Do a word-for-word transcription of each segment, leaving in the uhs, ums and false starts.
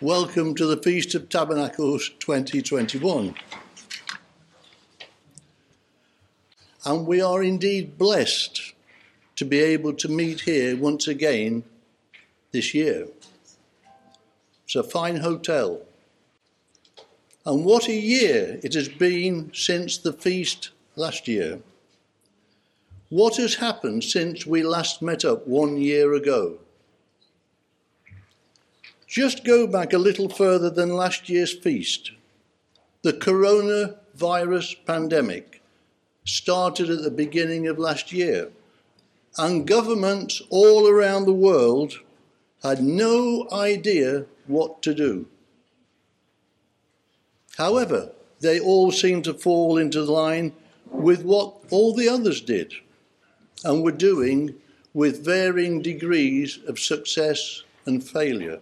Welcome to the Feast of Tabernacles twenty twenty-one. And we are indeed blessed to be able to meet here once again this year. It's a fine hotel. And what a year it has been since the feast last year. What has happened since we last met up one year ago? Just go back a little further than last year's feast. The coronavirus pandemic started at the beginning of last year, and governments all around the world had no idea what to do. However, they all seemed to fall into line with what all the others did and were doing, with varying degrees of success and failure.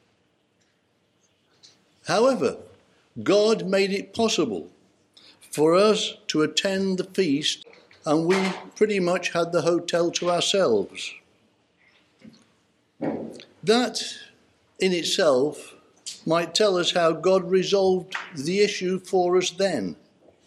However, God made it possible for us to attend the feast, and we pretty much had the hotel to ourselves. That in itself might tell us how God resolved the issue for us then.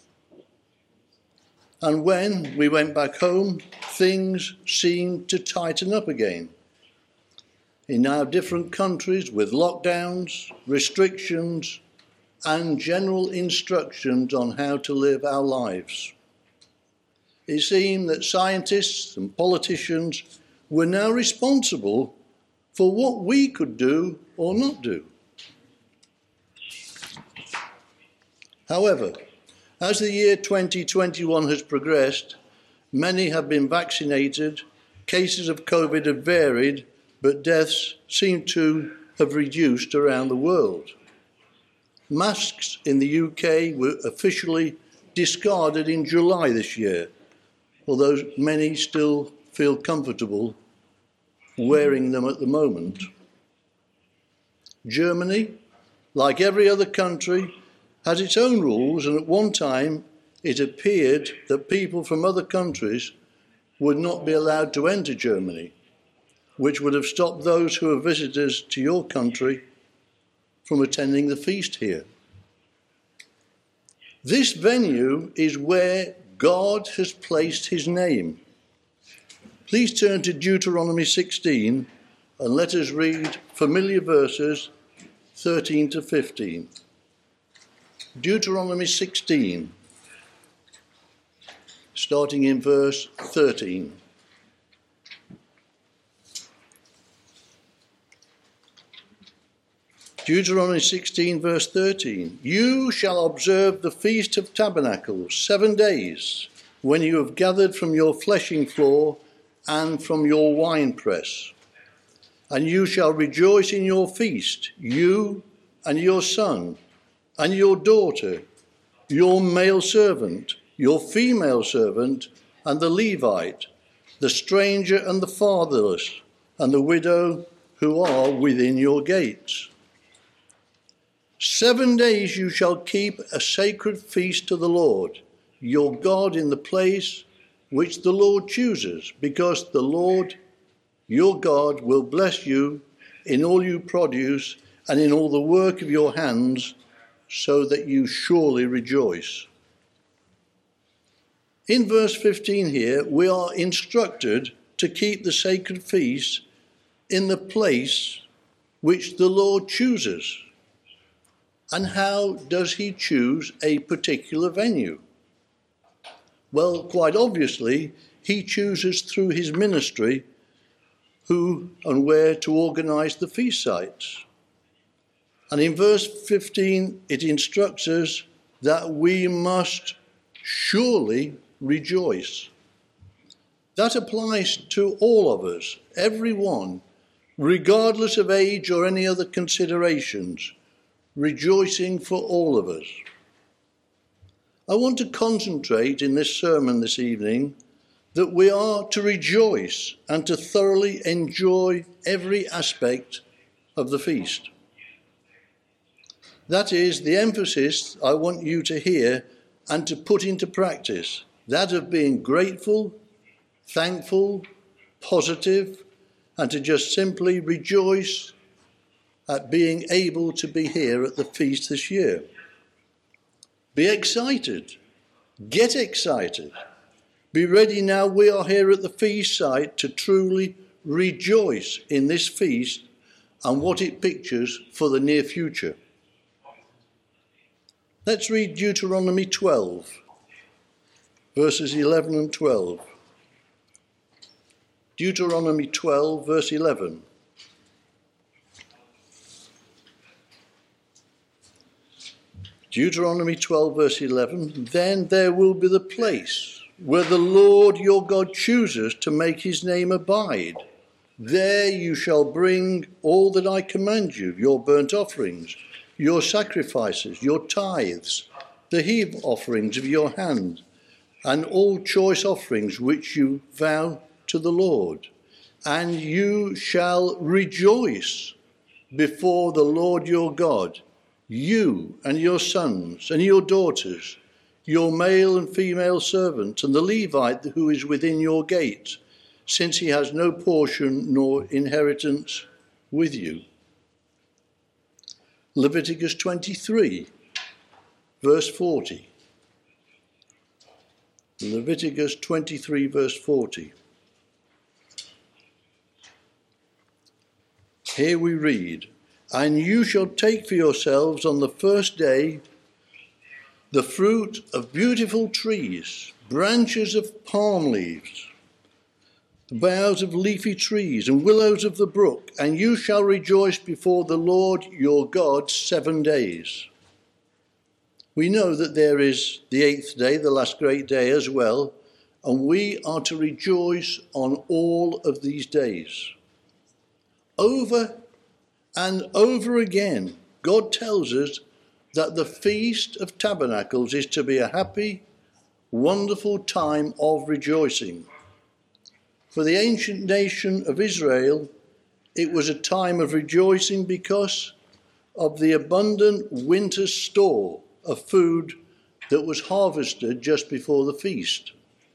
And when we went back home, things seemed to tighten up again. In our different countries, with lockdowns, restrictions, and general instructions on how to live our lives. It seemed that scientists and politicians were now responsible for what we could do or not do. However, as the year twenty twenty-one has progressed, many have been vaccinated, cases of COVID have varied, but deaths seem to have reduced around the world. Masks in the U K were officially discarded in July this year, although many still feel comfortable wearing them at the moment. Germany, like every other country, has its own rules, and at one time it appeared that people from other countries would not be allowed to enter Germany, which would have stopped those who are visitors to your country from attending the feast here. This venue is where God has placed his name. Please turn to Deuteronomy sixteen and let us read familiar verses thirteen to fifteen. Deuteronomy sixteen, starting in verse thirteen. Deuteronomy sixteen, verse thirteen. You shall observe the Feast of Tabernacles seven days, when you have gathered from your threshing floor and from your winepress. And you shall rejoice in your feast, you and your son, and your daughter, your male servant, your female servant, and the Levite, the stranger and the fatherless, and the widow who are within your gates. Seven days you shall keep a sacred feast to the Lord, your God, in the place which the Lord chooses, because the Lord, your God, will bless you in all you produce and in all the work of your hands, so that you surely rejoice. In verse fifteen here, we are instructed to keep the sacred feast in the place which the Lord chooses. And how does he choose a particular venue? Well, quite obviously, he chooses through his ministry who and where to organize the feast sites. And in verse fifteen, it instructs us that we must surely rejoice. That applies to all of us, everyone, regardless of age or any other considerations. Rejoicing for all of us. I want to concentrate in this sermon this evening that we are to rejoice and to thoroughly enjoy every aspect of the feast. That is the emphasis I want you to hear and to put into practice, that of being grateful, thankful, positive, and to just simply rejoice at being able to be here at the feast this year. Be excited. Get excited. Be ready now. We are here at the feast site to truly rejoice in this feast and what it pictures for the near future. Let's read Deuteronomy twelve, verses eleven and twelve. Deuteronomy twelve, verse eleven. Deuteronomy twelve, verse eleven. Then there will be the place where the Lord your God chooses to make his name abide. There you shall bring all that I command you, your burnt offerings, your sacrifices, your tithes, the heave offerings of your hand, and all choice offerings which you vow to the Lord. And you shall rejoice before the Lord your God, you and your sons and your daughters, your male and female servant, and the Levite who is within your gates, since he has no portion nor inheritance with you. Leviticus twenty-three, verse forty. Leviticus twenty-three, verse forty. Here we read, and you shall take for yourselves on the first day the fruit of beautiful trees, branches of palm leaves, boughs of leafy trees, and willows of the brook, and you shall rejoice before the Lord your God seven days. We know that there is the eighth day, the last great day as well, and we are to rejoice on all of these days. Over and over again, God tells us that the Feast of Tabernacles is to be a happy, wonderful time of rejoicing. For the ancient nation of Israel, it was a time of rejoicing because of the abundant winter store of food that was harvested just before the feast.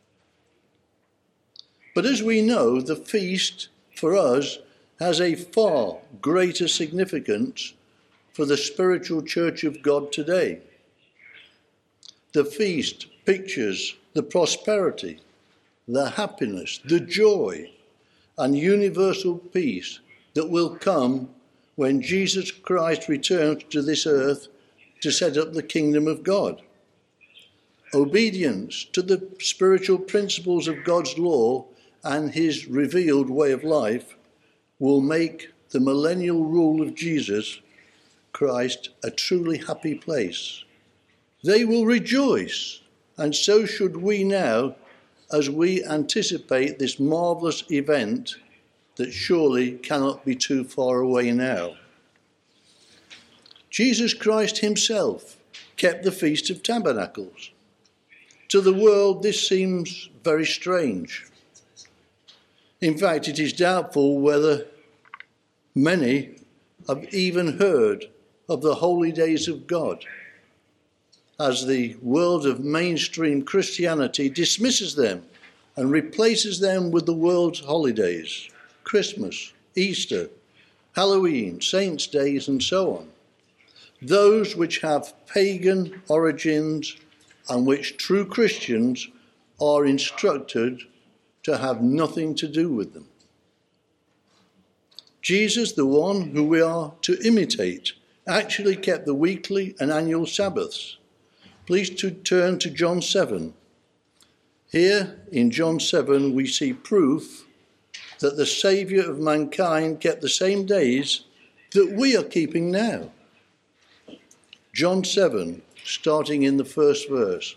But as we know, the feast for us has a far greater significance for the spiritual church of God today. The feast pictures the prosperity, the happiness, the joy, and universal peace that will come when Jesus Christ returns to this earth to set up the kingdom of God. Obedience to the spiritual principles of God's law and his revealed way of life will make the millennial rule of Jesus Christ a truly happy place. They will rejoice, and so should we now, as we anticipate this marvellous event that surely cannot be too far away now. Jesus Christ himself kept the Feast of Tabernacles. To the world, this seems very strange. In fact, it is doubtful whether many have even heard of the holy days of God, as the world of mainstream Christianity dismisses them and replaces them with the world's holidays, Christmas, Easter, Halloween, Saints' Days, and so on. Those which have pagan origins and which true Christians are instructed to have nothing to do with them. Jesus, the one who we are to imitate, actually kept the weekly and annual Sabbaths. Please to turn to John seven. Here in John seven we see proof that the Saviour of mankind kept the same days that we are keeping now. John seven, starting in the first verse.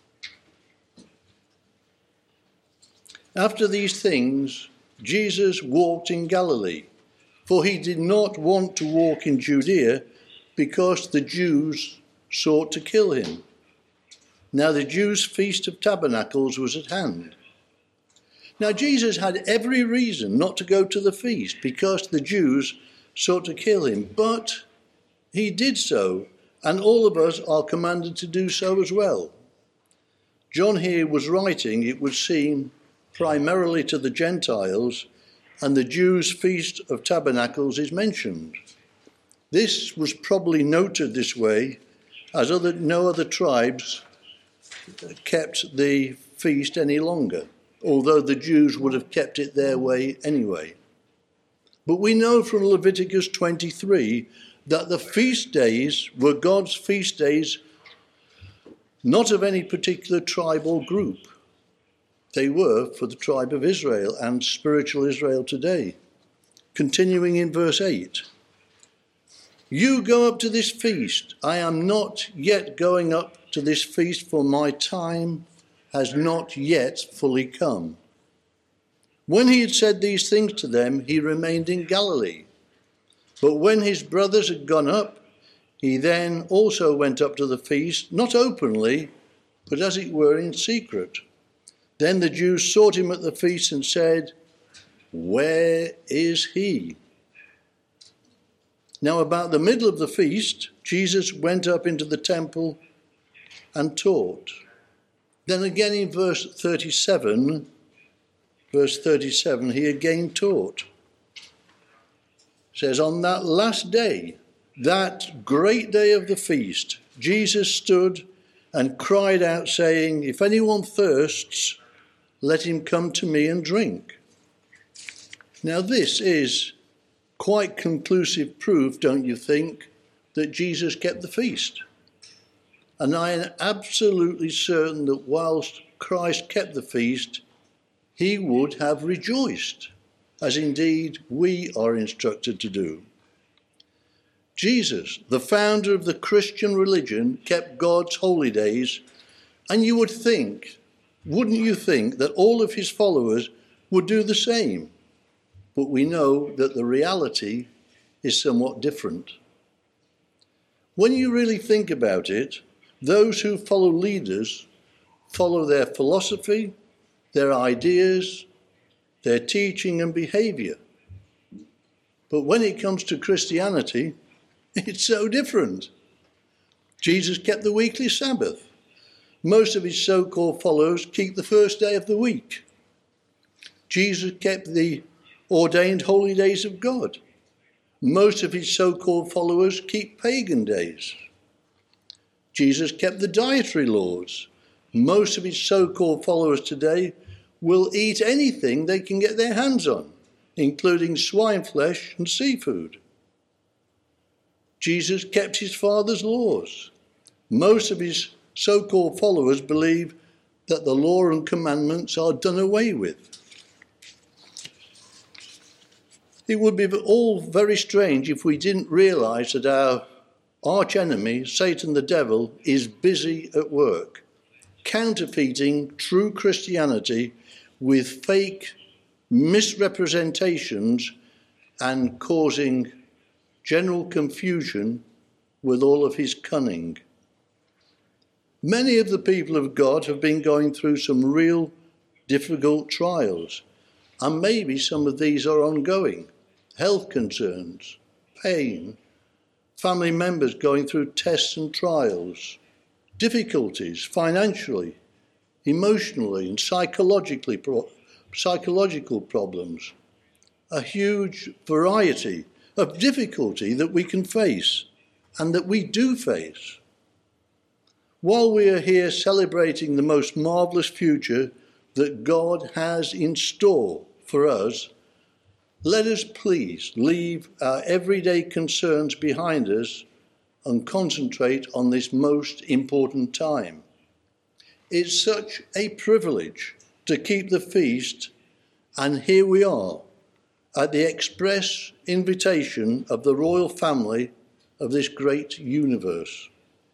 After these things, Jesus walked in Galilee, for he did not want to walk in Judea because the Jews sought to kill him. Now the Jews' Feast of Tabernacles was at hand. Now Jesus had every reason not to go to the feast because the Jews sought to kill him, but he did so, and all of us are commanded to do so as well. John here was writing, it would seem, primarily to the Gentiles, and the Jews' Feast of Tabernacles is mentioned. This was probably noted this way as other, no other tribes kept the feast any longer, although the Jews would have kept it their way anyway. But we know from Leviticus twenty-three that the feast days were God's feast days, not of any particular tribe or group. They were for the tribe of Israel and spiritual Israel today. Continuing in verse eight. You go up to this feast. I am not yet going up to this feast, for my time has not yet fully come. When he had said these things to them, he remained in Galilee. But when his brothers had gone up, he then also went up to the feast, not openly, but as it were in secret. Then the Jews sought him at the feast and said, Where is he? Now about the middle of the feast, Jesus went up into the temple and taught. Then again in verse thirty-seven, verse thirty-seven, he again taught. It says, on that last day, that great day of the feast, Jesus stood and cried out, saying, If anyone thirsts, let him come to me and drink. Now this is quite conclusive proof, don't you think, that Jesus kept the feast. And I am absolutely certain that whilst Christ kept the feast, he would have rejoiced, as indeed we are instructed to do. Jesus, the founder of the Christian religion, kept God's holy days, and you would think, wouldn't you think, that all of his followers would do the same? But we know that the reality is somewhat different. When you really think about it, those who follow leaders follow their philosophy, their ideas, their teaching and behavior. But when it comes to Christianity, it's so different. Jesus kept the weekly Sabbath. Most of his so-called followers keep the first day of the week. Jesus kept the ordained holy days of God. Most of his so-called followers keep pagan days. Jesus kept the dietary laws. Most of his so-called followers today will eat anything they can get their hands on, including swine flesh and seafood. Jesus kept his Father's laws. Most of his so-called followers believe that the law and commandments are done away with. It would be all very strange if we didn't realise that our archenemy, Satan the devil, is busy at work, counterfeiting true Christianity with fake misrepresentations and causing general confusion with all of his cunning. Many of the people of God have been going through some real difficult trials, and maybe some of these are ongoing. Health concerns, pain, family members going through tests and trials, difficulties financially, emotionally and psychologically, pro- psychological problems, a huge variety of difficulty that we can face and that we do face. While we are here celebrating the most marvellous future that God has in store for us, let us please leave our everyday concerns behind us and concentrate on this most important time. It's such a privilege to keep the feast, and here we are at the express invitation of the royal family of this great universe.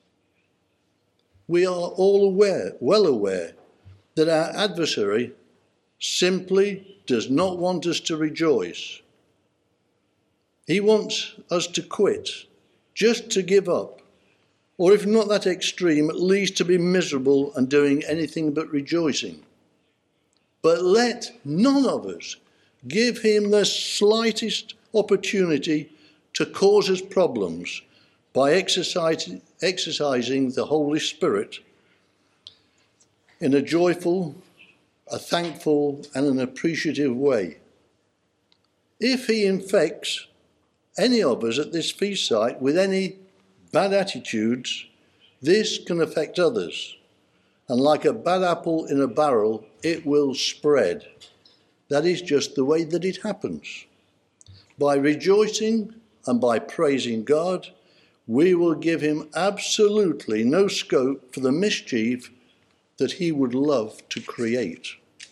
We are all aware, well aware, that our adversary simply does not want us to rejoice. He wants us to quit, just to give up, or if not that extreme, at least to be miserable and doing anything but rejoicing. But let none of us give him the slightest opportunity to cause us problems by exercising, exercising the Holy Spirit in a joyful, a thankful and an appreciative way. If he infects any of us at this feast site with any bad attitudes, this can affect others. And like a bad apple in a barrel, it will spread. That is just the way that it happens. By rejoicing and by praising God, we will give him absolutely no scope for the mischief that he would love to create.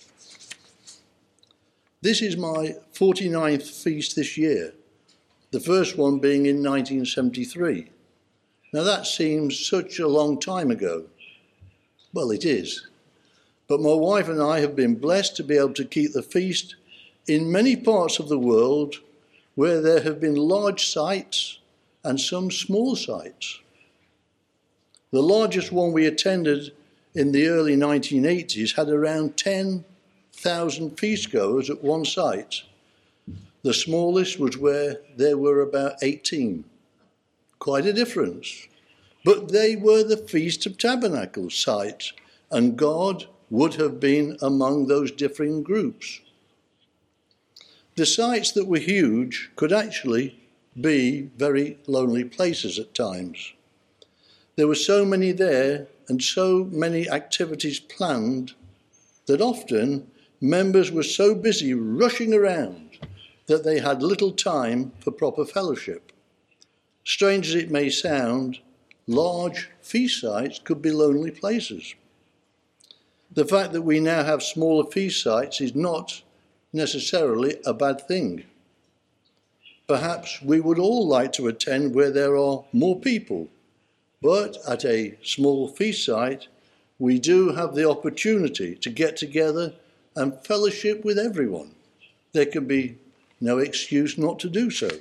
This is my forty-ninth feast this year, the first one being in nineteen seventy-three. Now that seems such a long time ago. Well, it is. But my wife and I have been blessed to be able to keep the feast in many parts of the world where there have been large sites and some small sites. The largest one we attended in the early nineteen eighties had around ten thousand feastgoers at one site. The smallest was where there were about eighteen. Quite a difference. But they were the Feast of Tabernacles sites, and God would have been among those differing groups. The sites that were huge could actually be very lonely places at times. There were so many there and so many activities planned that often members were so busy rushing around that they had little time for proper fellowship. Strange as it may sound, large feast sites could be lonely places. The fact that we now have smaller feast sites is not necessarily a bad thing. Perhaps we would all like to attend where there are more people, but at a small feast site, we do have the opportunity to get together and fellowship with everyone. There can be no excuse not to do so.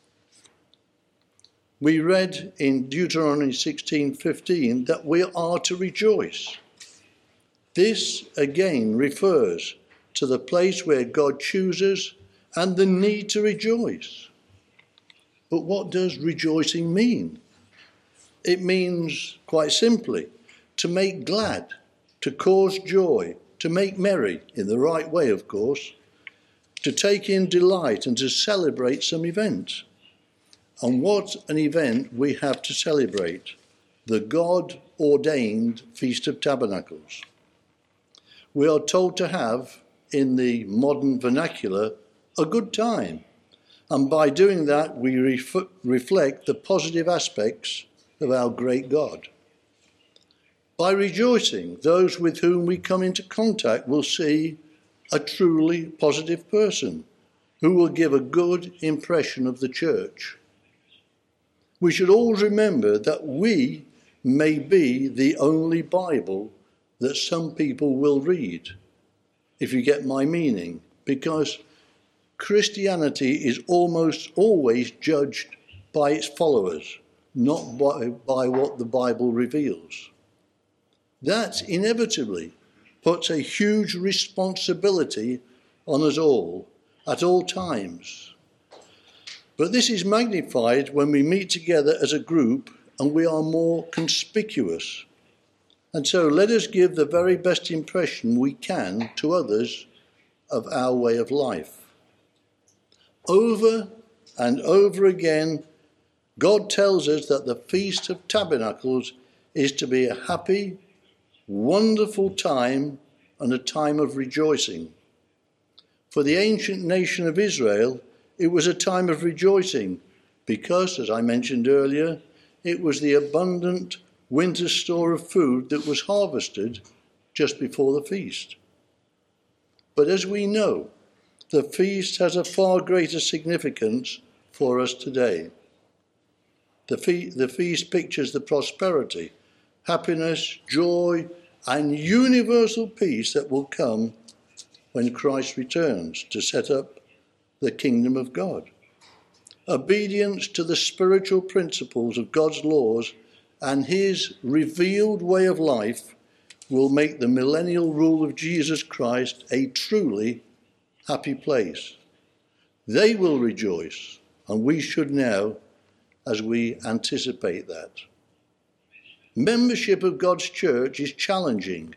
We read in Deuteronomy sixteen fifteen that we are to rejoice. This again refers to the place where God chooses and the need to rejoice. But what does rejoicing mean? It means, quite simply, to make glad, to cause joy, to make merry, in the right way, of course, to take in delight and to celebrate some event. And what an event we have to celebrate, the God-ordained Feast of Tabernacles. We are told to have, in the modern vernacular, a good time. And by doing that, we ref- reflect the positive aspects of our great God. By rejoicing, those with whom we come into contact will see a truly positive person who will give a good impression of the church. We should always remember that we may be the only Bible that some people will read, if you get my meaning, because Christianity is almost always judged by its followers, not by, by what the Bible reveals. That inevitably puts a huge responsibility on us all at all times. But this is magnified when we meet together as a group and we are more conspicuous. And so let us give the very best impression we can to others of our way of life. Over and over again, God tells us that the Feast of Tabernacles is to be a happy, wonderful time and a time of rejoicing. For the ancient nation of Israel, it was a time of rejoicing because, as I mentioned earlier, it was the abundant winter store of food that was harvested just before the feast. But as we know, the feast has a far greater significance for us today. The, fe- the feast pictures the prosperity, happiness, joy, and universal peace that will come when Christ returns to set up the kingdom of God. Obedience to the spiritual principles of God's laws and his revealed way of life will make the millennial rule of Jesus Christ a truly happy place. They will rejoice, and we should now, as we anticipate that. Membership of God's church is challenging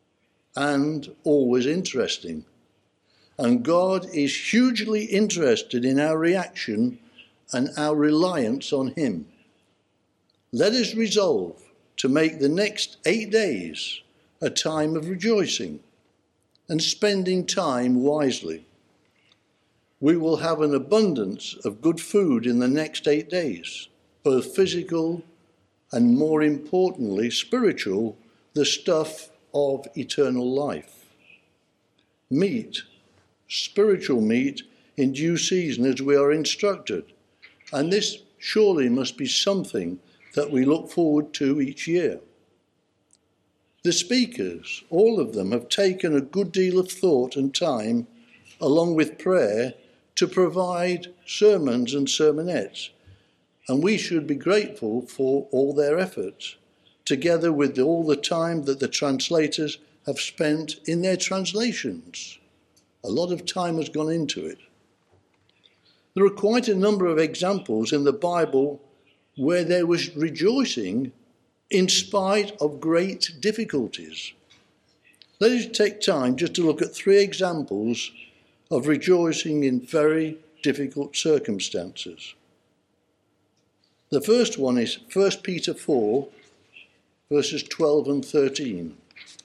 and always interesting. And God is hugely interested in our reaction and our reliance on him. Let us resolve to make the next eight days a time of rejoicing and spending time wisely. We will have an abundance of good food in the next eight days, both physical and, more importantly, spiritual, the stuff of eternal life. Meat, spiritual meat, in due season as we are instructed, and this surely must be something that we look forward to each year. The speakers, all of them, have taken a good deal of thought and time, along with prayer, to provide sermons and sermonettes, and we should be grateful for all their efforts, together with all the time that the translators have spent in their translations. A lot of time has gone into it. There are quite a number of examples in the Bible where there was rejoicing in spite of great difficulties. Let us take time just to look at three examples of rejoicing in very difficult circumstances. The first one is First Peter four, verses twelve and thirteen.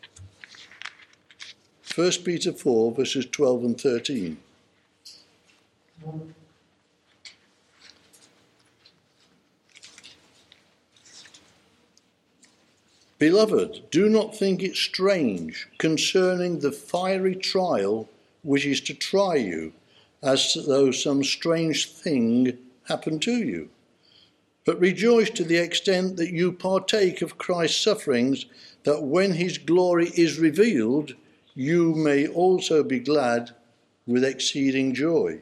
First Peter four, verses twelve and thirteen. Beloved, do not think it strange concerning the fiery trial which is to try you, as though some strange thing happened to you. But rejoice to the extent that you partake of Christ's sufferings, that when his glory is revealed, you may also be glad with exceeding joy.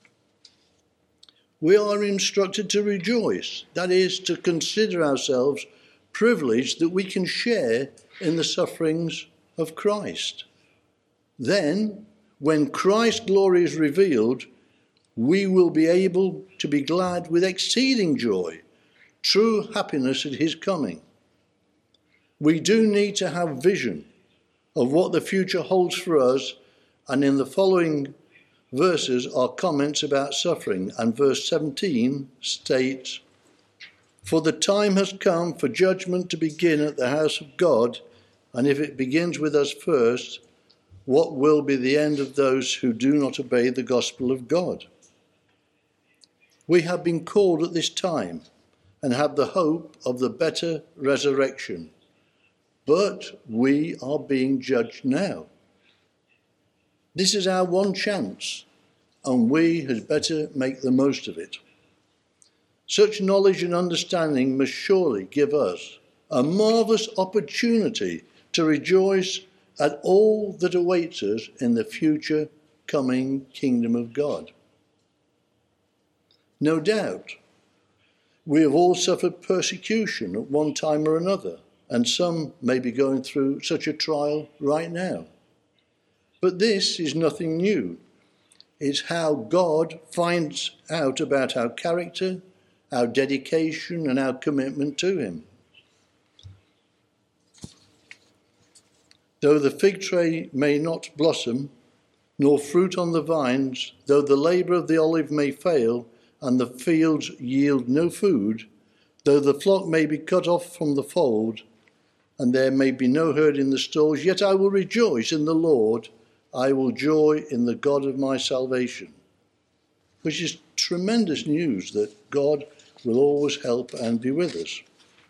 We are instructed to rejoice, that is, to consider ourselves privileged that we can share in the sufferings of Christ. Then, when Christ's glory is revealed, we will be able to be glad with exceeding joy, true happiness at his coming. We do need to have vision of what the future holds for us, and in the following verses are comments about suffering, and verse seventeen states, "For the time has come for judgment to begin at the house of God, and if it begins with us first, what will be the end of those who do not obey the gospel of God?" We have been called at this time and have the hope of the better resurrection, but we are being judged now. This is our one chance, and we had better make the most of it. Such knowledge and understanding must surely give us a marvellous opportunity to rejoice at all that awaits us in the future coming kingdom of God. No doubt, we have all suffered persecution at one time or another, and some may be going through such a trial right now. But this is nothing new. It's how God finds out about our character, our dedication, and our commitment to him. Though the fig tree may not blossom, nor fruit on the vines, though the labour of the olive may fail, and the fields yield no food, though the flock may be cut off from the fold, and there may be no herd in the stalls, yet I will rejoice in the Lord, I will joy in the God of my salvation. Which is tremendous news that God will always help and be with us.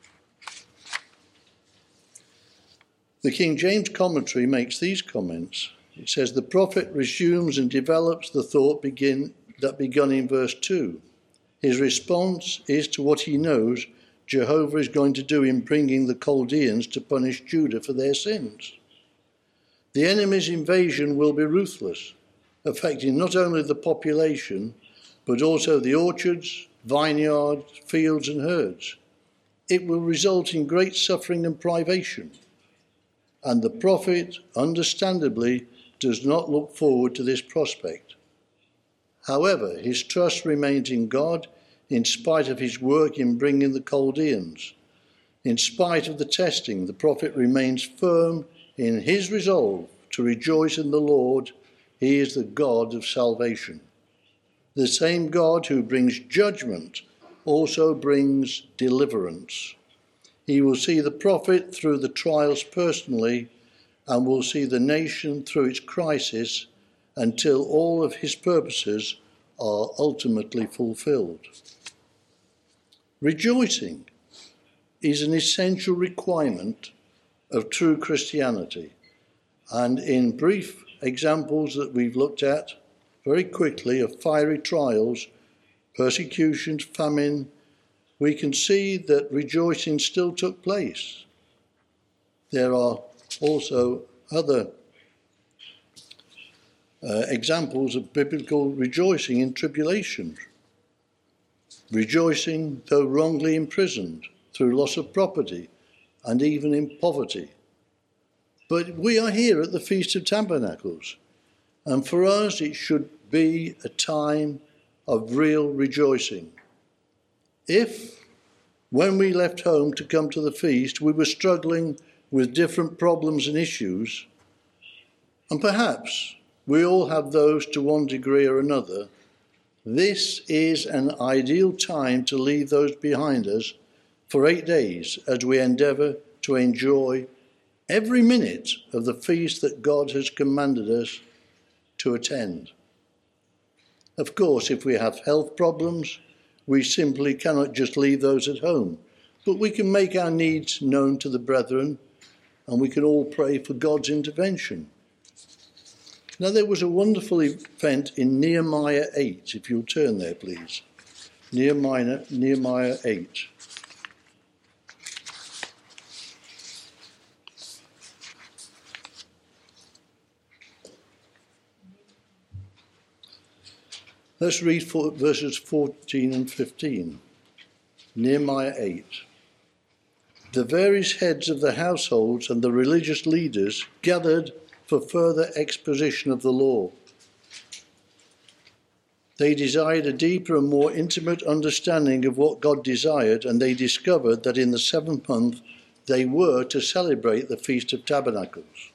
The King James commentary makes these comments. It says, the prophet resumes and develops the thought begin, that begun in verse two. His response is to what he knows Jehovah is going to do in bringing the Chaldeans to punish Judah for their sins. The enemy's invasion will be ruthless, affecting not only the population, but also the orchards, vineyards, fields and herds. It will result in great suffering and privation. And the prophet, understandably, does not look forward to this prospect. However, his trust remains in God in spite of his work in bringing the Chaldeans. In spite of the testing, the prophet remains firm in his resolve to rejoice in the Lord. He is the God of salvation. The same God who brings judgment also brings deliverance. He will see the prophet through the trials personally and will see the nation through its crisis until all of his purposes are ultimately fulfilled. Rejoicing is an essential requirement of true Christianity, and in brief examples that we've looked at very quickly of fiery trials, persecutions, famine, we can see that rejoicing still took place. There are also other uh, examples of biblical rejoicing in tribulation. Rejoicing though wrongly imprisoned, through loss of property, and even in poverty. But we are here at the Feast of Tabernacles, and for us it should be a time of real rejoicing. If, when we left home to come to the feast, we were struggling with different problems and issues, and perhaps we all have those to one degree or another, this is an ideal time to leave those behind us for eight days as we endeavour to enjoy every minute of the feast that God has commanded us to attend. Of course, if we have health problems, we simply cannot just leave those at home, but we can make our needs known to the brethren, and we can all pray for God's intervention. Now, there was a wonderful event in Nehemiah eight, if you'll turn there, please. Nehemiah, Nehemiah eight. Let's read for verses fourteen and fifteen. Nehemiah eight. The various heads of the households and the religious leaders gathered for further exposition of the law. They desired a deeper and more intimate understanding of what God desired, and they discovered that in the seventh month they were to celebrate the Feast of Tabernacles.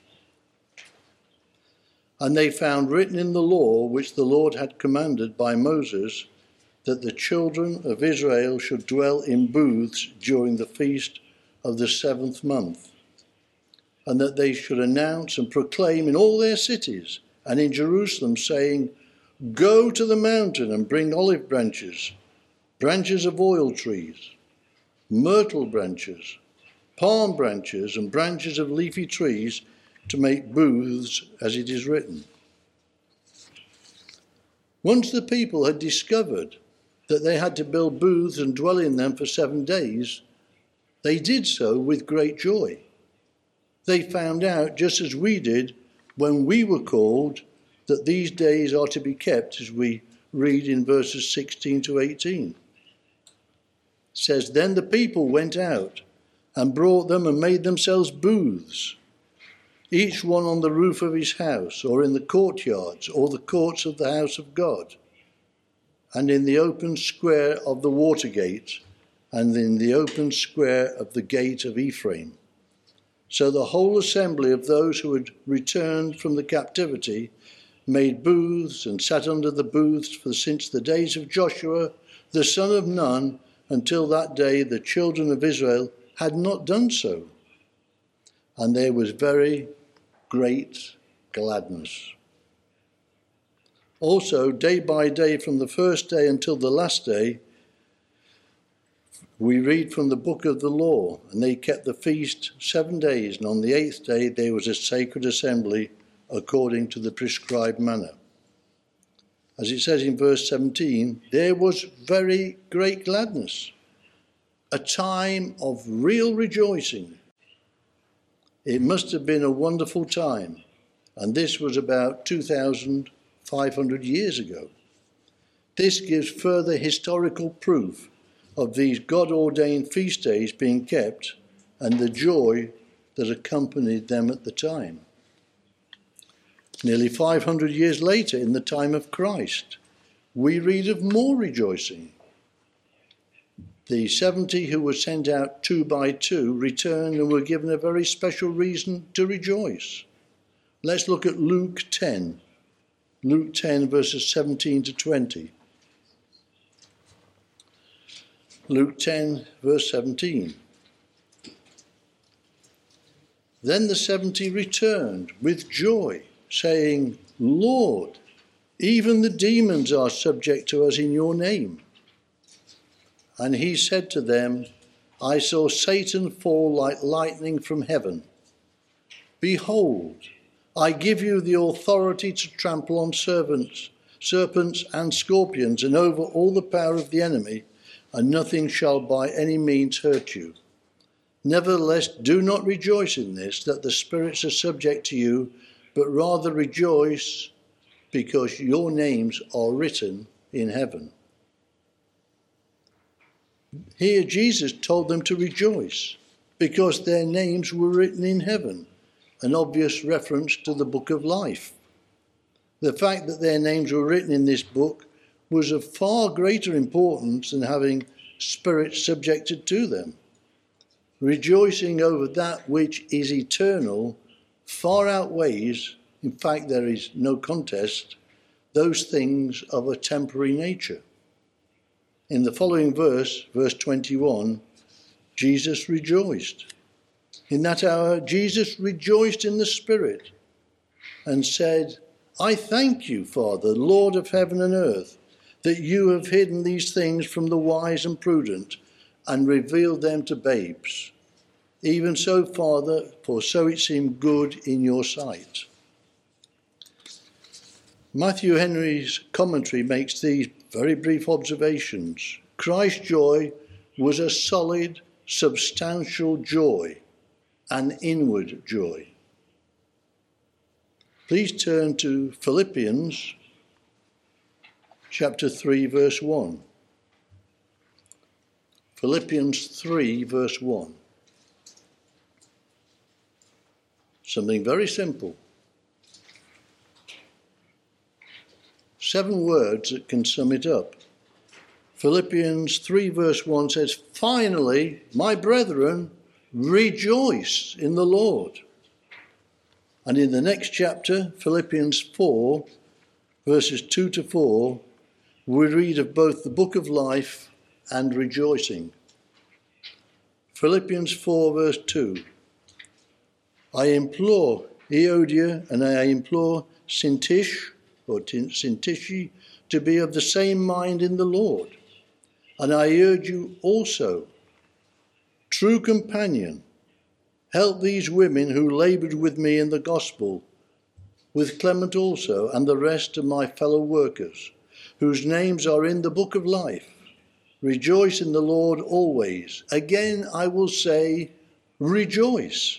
And they found written in the law, which the Lord had commanded by Moses, that the children of Israel should dwell in booths during the feast of the seventh month, and that they should announce and proclaim in all their cities and in Jerusalem, saying, "Go to the mountain and bring olive branches, branches of oil trees, myrtle branches, palm branches, and branches of leafy trees, to make booths, as it is written." Once the people had discovered that they had to build booths and dwell in them for seven days, they did so with great joy. They found out, just as we did when we were called, that these days are to be kept, as we read in verses sixteen to eighteen. It says, "Then the people went out and brought them and made themselves booths, each one on the roof of his house, or in the courtyards, or the courts of the house of God, and in the open square of the water gate, and in the open square of the gate of Ephraim." So the whole assembly of those who had returned from the captivity made booths and sat under the booths for since the days of Joshua, the son of Nun, until that day the children of Israel had not done so. And there was very great gladness. Also, day by day, from the first day until the last day, we read from the book of the law, and they kept the feast seven days, and on the eighth day there was a sacred assembly according to the prescribed manner. As it says in verse seventeen, there was very great gladness, a time of real rejoicing. It must have been a wonderful time, and this was about two thousand five hundred years ago. This gives further historical proof of these God-ordained feast days being kept and the joy that accompanied them at the time. Nearly five hundred years later, in the time of Christ, we read of more rejoicing. The seventy who were sent out two by two returned and were given a very special reason to rejoice. Let's look at Luke ten. Luke ten, verses seventeen to twenty. Luke ten, verse seventeen. Then the seventy returned with joy, saying, Lord, even the demons are subject to us in your name. And he said to them, I saw Satan fall like lightning from heaven. Behold, I give you the authority to trample on serpents, serpents and scorpions, and over all the power of the enemy, and nothing shall by any means hurt you. Nevertheless, do not rejoice in this, that the spirits are subject to you, but rather rejoice because your names are written in heaven. Here Jesus told them to rejoice because their names were written in heaven, an obvious reference to the book of life. The fact that their names were written in this book was of far greater importance than having spirits subjected to them. Rejoicing over that which is eternal far outweighs, in fact there is no contest, those things of a temporary nature. In the following verse, verse twenty-one, Jesus rejoiced. In that hour, Jesus rejoiced in the Spirit and said, I thank you, Father, Lord of heaven and earth, that you have hidden these things from the wise and prudent and revealed them to babes. Even so, Father, for so it seemed good in your sight. Matthew Henry's commentary makes these very brief observations. Christ's joy was a solid, substantial joy, an inward joy. Please turn to Philippians chapter three, verse one. Philippians three, verse one. Something very simple. Seven words that can sum it up. Philippians three, verse one says, Finally, my brethren, rejoice in the Lord. And in the next chapter, Philippians four, verses two to four, we read of both the book of life and rejoicing. Philippians four, verse two. I implore Euodia and I implore Syntyche, or Syntyche, to be of the same mind in the Lord. And I urge you also, true companion, help these women who laboured with me in the gospel, with Clement also and the rest of my fellow workers, whose names are in the book of life. Rejoice in the Lord always. Again I will say, rejoice.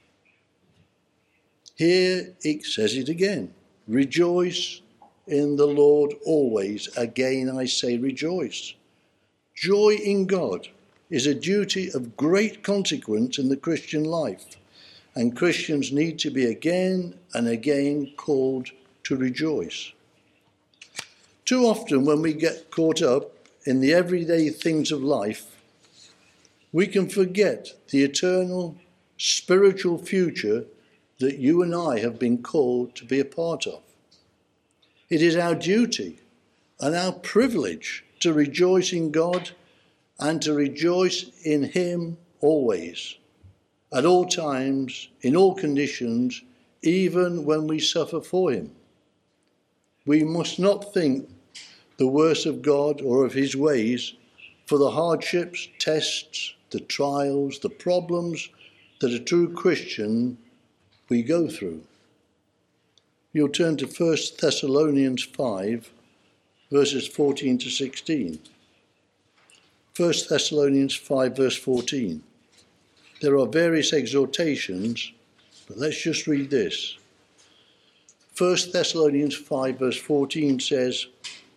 Here it says it again. Rejoice in the Lord always. Again I say rejoice. Joy in God is a duty of great consequence in the Christian life, and Christians need to be again and again called to rejoice. Too often when we get caught up in the everyday things of life, we can forget the eternal spiritual future that you and I have been called to be a part of. It is our duty and our privilege to rejoice in God and to rejoice in him always, at all times, in all conditions, even when we suffer for him. We must not think the worse of God or of his ways for the hardships, tests, the trials, the problems that a true Christian we go through. You'll turn to First Thessalonians five, verses fourteen to sixteen. First Thessalonians five, verse fourteen. There are various exhortations, but let's just read this. First Thessalonians five, verse fourteen says,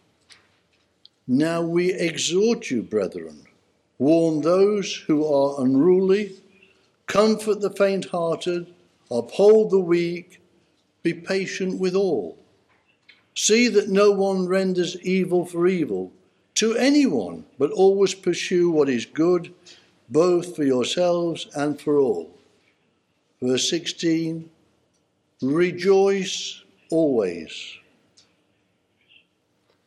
Now we exhort you, brethren, warn those who are unruly, comfort the faint-hearted, uphold the weak, be patient with all. See that no one renders evil for evil to anyone, but always pursue what is good, both for yourselves and for all. Verse sixteen, rejoice always.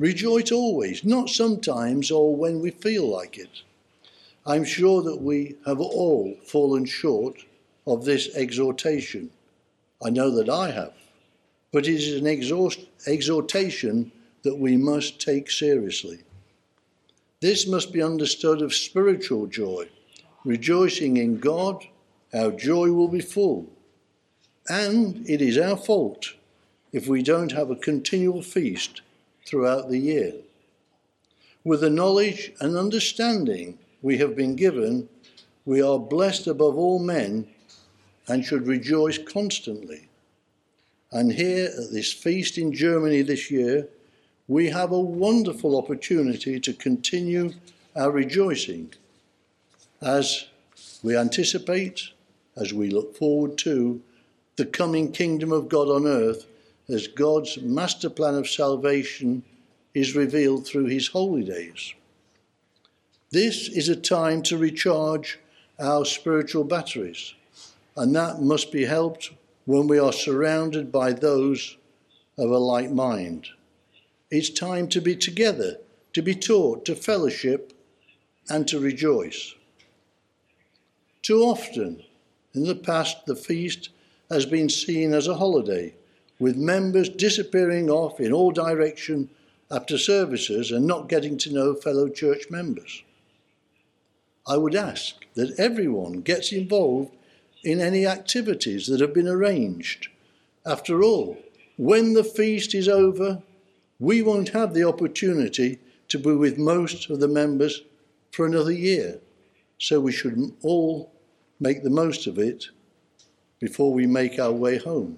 Rejoice always, not sometimes or when we feel like it. I'm sure that we have all fallen short of this exhortation. I know that I have. But it is an exhaust, exhortation that we must take seriously. This must be understood of spiritual joy, rejoicing in God, our joy will be full. And it is our fault if we don't have a continual feast throughout the year. With the knowledge and understanding we have been given, we are blessed above all men and should rejoice constantly. And here at this feast in Germany this year, we have a wonderful opportunity to continue our rejoicing as we anticipate, as we look forward to the coming kingdom of God on earth, as God's master plan of salvation is revealed through his holy days. This is a time to recharge our spiritual batteries, and that must be helped when we are surrounded by those of a like mind. It's time to be together, to be taught, to fellowship, and to rejoice. Too often, in the past, the feast has been seen as a holiday, with members disappearing off in all directions after services and not getting to know fellow church members. I would ask that everyone gets involved in any activities that have been arranged. After all, when the feast is over, we won't have the opportunity to be with most of the members for another year. So we should all make the most of it before we make our way home.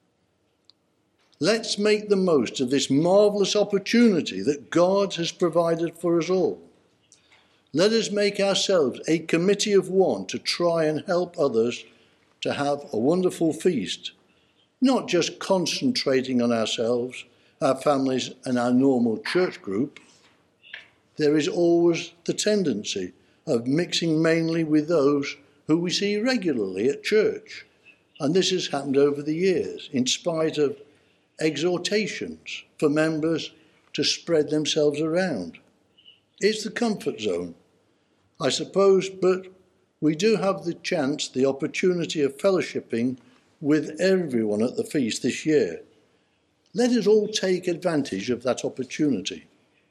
Let's make the most of this marvellous opportunity that God has provided for us all. Let us make ourselves a committee of one to try and help others to have a wonderful feast, not just concentrating on ourselves, our families and our normal church group. There is always the tendency of mixing mainly with those who we see regularly at church, and this has happened over the years, in spite of exhortations for members to spread themselves around. It's the comfort zone, I suppose, but we do have the chance, the opportunity of fellowshipping with everyone at the feast this year. Let us all take advantage of that opportunity.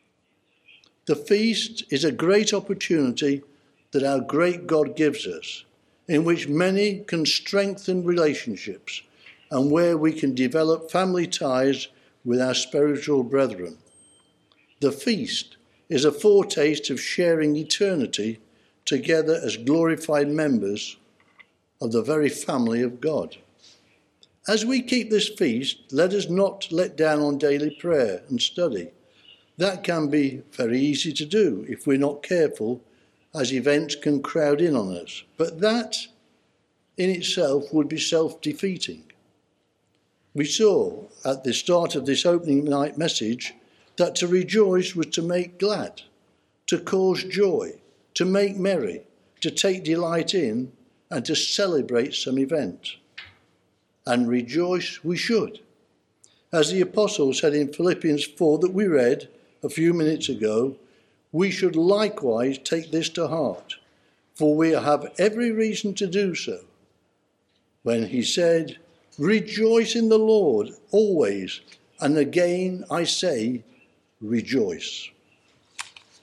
The feast is a great opportunity that our great God gives us, in which many can strengthen relationships and where we can develop family ties with our spiritual brethren. The feast is a foretaste of sharing eternity together as glorified members of the very family of God. As we keep this feast, let us not let down on daily prayer and study. That can be very easy to do if we're not careful, as events can crowd in on us. But that in itself would be self-defeating. We saw at the start of this opening night message that to rejoice was to make glad, to cause joy, to make merry, to take delight in, and to celebrate some event. And rejoice we should. As the apostle said in Philippians four that we read a few minutes ago, we should likewise take this to heart, for we have every reason to do so. When he said, rejoice in the Lord always, and again I say, rejoice.